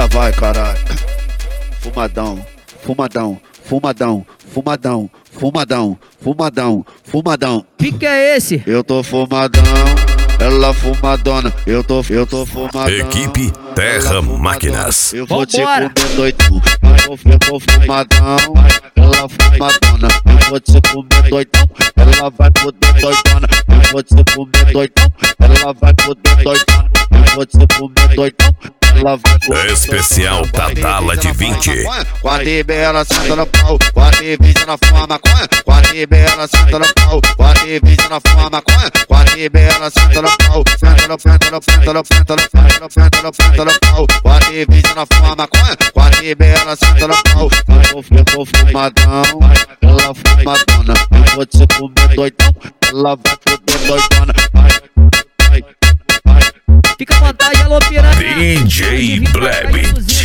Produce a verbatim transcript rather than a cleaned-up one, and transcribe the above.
Ela vai, caralho. Fumadão, fumadão, fumadão, fumadão, fumadão, fumadão, fumadão. Que que é esse? Eu tô fumadão, ela fumadona. Eu tô, eu tô fumadão. Equipe Terra Máquinas. Eu vou te Vambora. comer doidão. Eu tô fumadão, ela fumadona. Eu vou te comer doidão. Ela vai poder doidona. Eu vou te comer doidão. Ela vai poder doidona. Eu vou te comer doidão. Ela vai poder Especial Tadala de vinte. Com a T B ela senta no pau, com a T V ela fuma maconha. Com a T B ela senta no pau, com a T V ela fuma maconha. Com a T B ela senta no pau, senta no, senta no, senta no, senta no, senta no, senta no, senta no pau. Com a T V ela fuma maconha, com a T B ela senta no pau. Eu tô fumadão, ela fumadona. Eu vou te comer doidão, ela vai poder doidona. Fica à vontade, alô piranha. D J Bleb